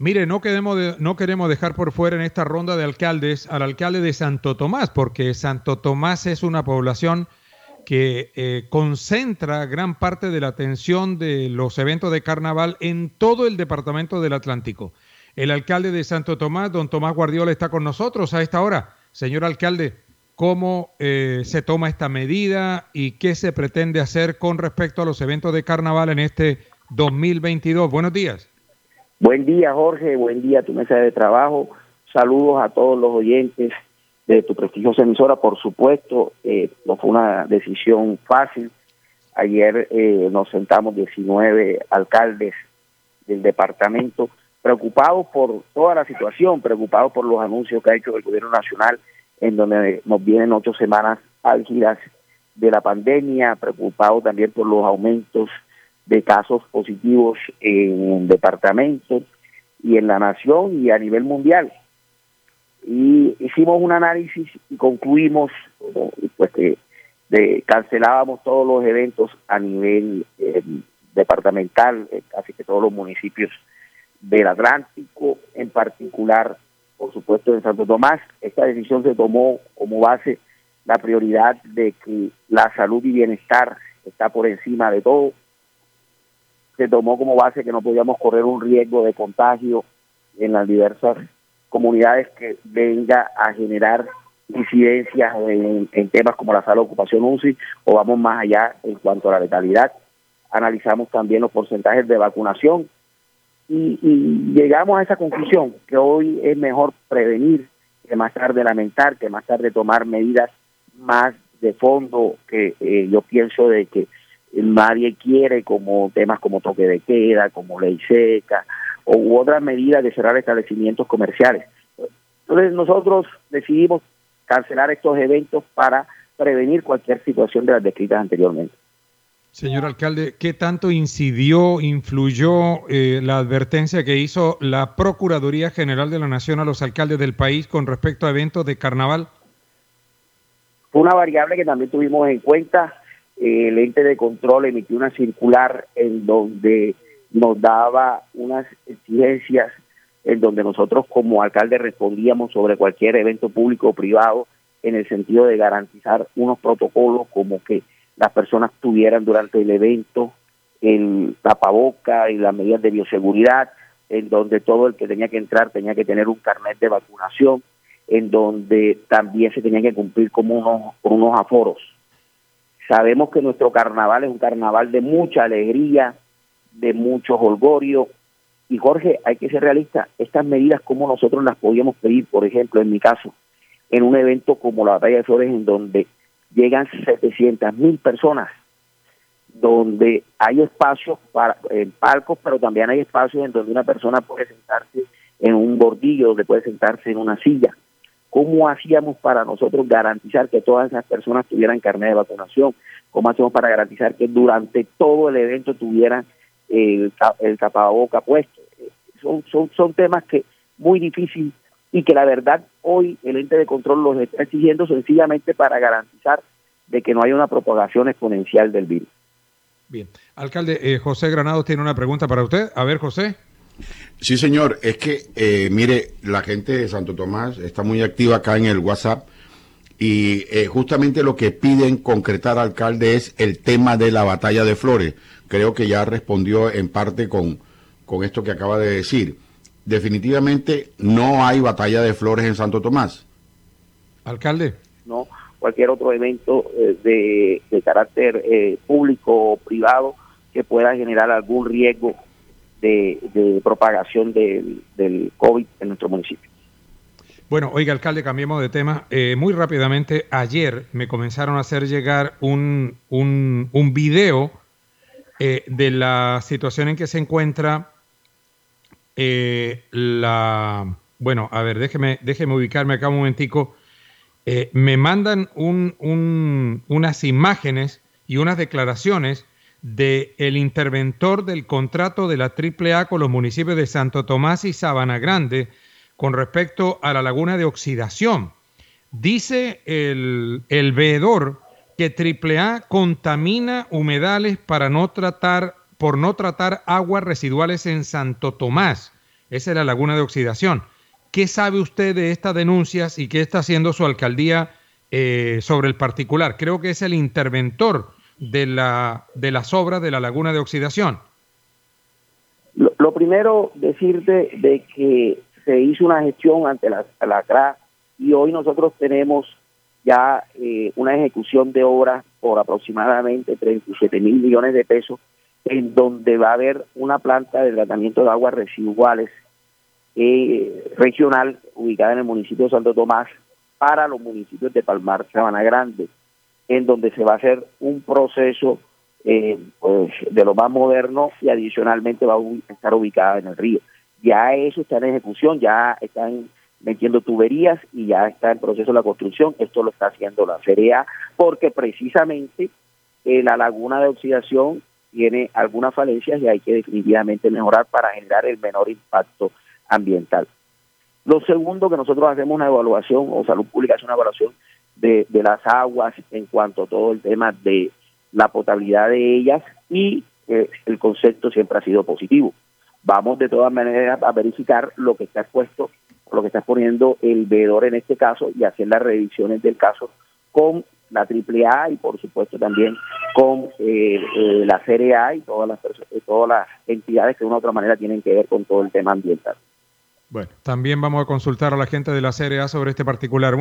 Mire, no queremos dejar por fuera en esta ronda de alcaldes al alcalde de Santo Tomás, porque Santo Tomás es una población que concentra gran parte de la atención de los eventos de carnaval en todo el departamento del Atlántico. El alcalde de Santo Tomás, don Tomás Guardiola, está con nosotros a esta hora. Señor alcalde, ¿cómo se toma esta medida y qué se pretende hacer con respecto a los eventos de carnaval en este 2022? Buenos días. Buen día, Jorge, buen día a tu mesa de trabajo. Saludos a todos los oyentes de tu prestigiosa emisora. Por supuesto, no fue una decisión fácil. Ayer nos sentamos 19 alcaldes del departamento, preocupados por toda la situación, preocupados por los anuncios que ha hecho el gobierno nacional, en donde nos vienen 8 semanas álgidas de la pandemia, preocupados también por los aumentos de casos positivos en el departamento y en la nación y a nivel mundial. Y hicimos un análisis y concluimos pues que cancelábamos todos los eventos a nivel departamental, casi que todos los municipios del Atlántico, en particular, por supuesto, en Santo Tomás. Esta decisión se tomó como base la prioridad de que la salud y bienestar está por encima de todo. Se tomó como base que no podíamos correr un riesgo de contagio en las diversas comunidades que venga a generar incidencias en temas como la sala de ocupación UCI, o vamos más allá en cuanto a la letalidad. Analizamos también los porcentajes de vacunación y llegamos a esa conclusión que hoy es mejor prevenir que más tarde lamentar, que más tarde tomar medidas más de fondo, que yo pienso de que nadie quiere, como temas como toque de queda, como ley seca, u otras medidas de cerrar establecimientos comerciales. Entonces nosotros decidimos cancelar estos eventos para prevenir cualquier situación de las descritas anteriormente. Señor alcalde, ¿qué tanto influyó la advertencia que hizo la Procuraduría General de la Nación a los alcaldes del país con respecto a eventos de carnaval? Fue una variable que también tuvimos en cuenta. El ente de control emitió una circular en donde nos daba unas exigencias en donde nosotros como alcalde respondíamos sobre cualquier evento público o privado, en el sentido de garantizar unos protocolos como que las personas tuvieran durante el evento el tapaboca y las medidas de bioseguridad, en donde todo el que tenía que entrar tenía que tener un carnet de vacunación, en donde también se tenía que cumplir con unos aforos. Sabemos que nuestro carnaval es un carnaval de mucha alegría, de mucho jolgorio. Y Jorge, hay que ser realista, estas medidas como nosotros las podíamos pedir, por ejemplo, en mi caso, en un evento como la Batalla de Flores, en donde llegan 700,000 personas, donde hay espacios en palcos, pero también hay espacios en donde una persona puede sentarse en un bordillo, donde puede sentarse en una silla. ¿Cómo hacíamos para nosotros garantizar que todas esas personas tuvieran carnet de vacunación? ¿Cómo hacemos para garantizar que durante todo el evento tuvieran el tapaboca puesto? Son temas que muy difíciles y que la verdad hoy el ente de control los está exigiendo sencillamente para garantizar de que no haya una propagación exponencial del virus. Bien. Alcalde, José Granados tiene una pregunta para usted. A ver, José. Sí, señor. Es que, mire, la gente de Santo Tomás está muy activa acá en el WhatsApp y justamente lo que piden concretar, alcalde, es el tema de la Batalla de Flores. Creo que ya respondió en parte con esto que acaba de decir. Definitivamente no hay Batalla de Flores en Santo Tomás. Alcalde. No, cualquier otro evento de carácter público o privado que pueda generar algún riesgo de propagación del COVID en nuestro municipio. Bueno, oiga, alcalde, cambiemos de tema. Muy rápidamente, ayer me comenzaron a hacer llegar un video de la situación en que se encuentra bueno, a ver, déjeme ubicarme acá un momentico. Me mandan unas imágenes y unas declaraciones del interventor del contrato de la AAA con los municipios de Santo Tomás y Sabana Grande con respecto a la laguna de oxidación. Dice el veedor que AAA contamina humedales por no tratar aguas residuales en Santo Tomás. Esa es la laguna de oxidación. ¿Qué sabe usted de estas denuncias y qué está haciendo su alcaldía sobre el particular? Creo que es el interventor de las obras de la laguna de oxidación. Lo primero, decirte de que se hizo una gestión ante la CRA y hoy nosotros tenemos ya una ejecución de obras por aproximadamente 37 mil millones de pesos, en donde va a haber una planta de tratamiento de aguas residuales regional ubicada en el municipio de Santo Tomás para los municipios de Palmar, Sabana Grande, en donde se va a hacer un proceso pues de lo más moderno y adicionalmente va a estar ubicada en el río. Ya eso está en ejecución, ya están metiendo tuberías y ya está en proceso la construcción. Esto lo está haciendo la CRA porque precisamente la laguna de oxidación tiene algunas falencias y hay que definitivamente mejorar para generar el menor impacto ambiental. Lo segundo, que nosotros hacemos una evaluación, o Salud Pública hace una evaluación de las aguas en cuanto a todo el tema de la potabilidad de ellas y el concepto siempre ha sido positivo. Vamos de todas maneras a verificar lo que está expuesto, lo que está poniendo el veedor en este caso y hacer las revisiones del caso con la AAA y por supuesto también con la CRA y todas las entidades que de una u otra manera tienen que ver con todo el tema ambiental. Bueno, también vamos a consultar a la gente de la CRA sobre este particular.